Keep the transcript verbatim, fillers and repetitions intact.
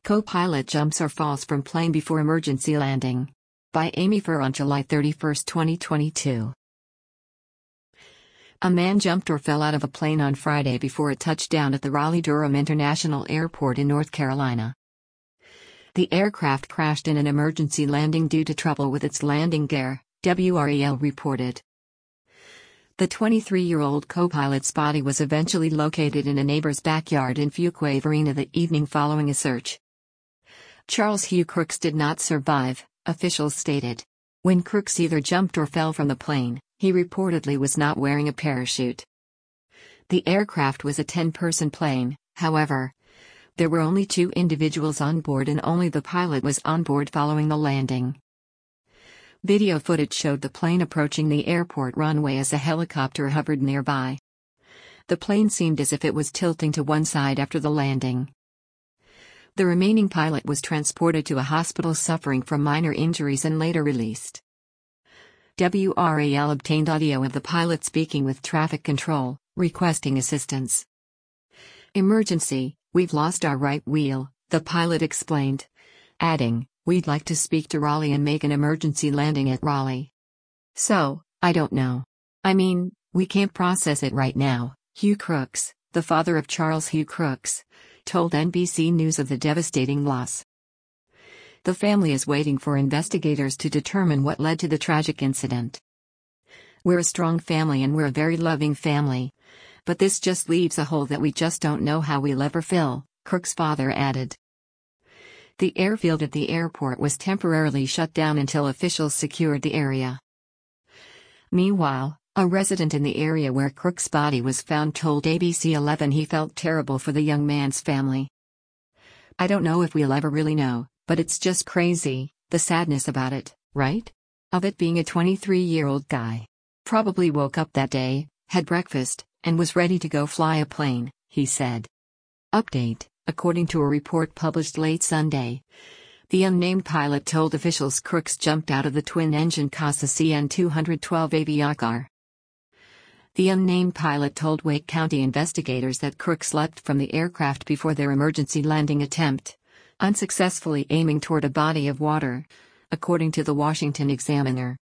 Co-pilot jumps or falls from plane before emergency landing. By Amy Furr on July thirty-first, twenty twenty-two. A man jumped or fell out of a plane on Friday before it touched down at the Raleigh-Durham International Airport in North Carolina. The aircraft crashed in an emergency landing due to trouble with its landing gear, W R A L reported. The twenty-three-year-old co-pilot's body was eventually located in a neighbor's backyard in Fuquay-Varina the evening following a search. Charles Hugh Crooks did not survive, officials stated. When Crooks either jumped or fell from the plane, he reportedly was not wearing a parachute. The aircraft was a ten-person plane, however. There were only two individuals on board and only the pilot was on board following the landing. Video footage showed the plane approaching the airport runway as a helicopter hovered nearby. The plane seemed as if it was tilting to one side after the landing. The remaining pilot was transported to a hospital suffering from minor injuries and later released. W R A L obtained audio of the pilot speaking with traffic control, requesting assistance. "Emergency, we've lost our right wheel," the pilot explained, adding, "We'd like to speak to Raleigh and make an emergency landing at Raleigh. So, I don't know. I mean, we can't process it right now." Hugh Crooks, the father of Charles Hugh Crooks, told N B C News of the devastating loss. The family is waiting for investigators to determine what led to the tragic incident. "We're a strong family and we're a very loving family. But this just leaves a hole that we just don't know how we'll ever fill," Crooks' father added. The airfield at the airport was temporarily shut down until officials secured the area. Meanwhile, a resident in the area where Crooks' body was found told A B C eleven he felt terrible for the young man's family. "I don't know if we'll ever really know, but it's just crazy, the sadness about it, right? Of it being a twenty-three-year-old guy. Probably woke up that day, had breakfast, and was ready to go fly a plane," he said. Update: according to a report published late Sunday, the unnamed pilot told officials Crooks jumped out of the twin-engine Casa C N two twelve Aviacar. The unnamed pilot told Wake County investigators that Crooks leapt from the aircraft before their emergency landing attempt, unsuccessfully aiming toward a body of water, according to the Washington Examiner.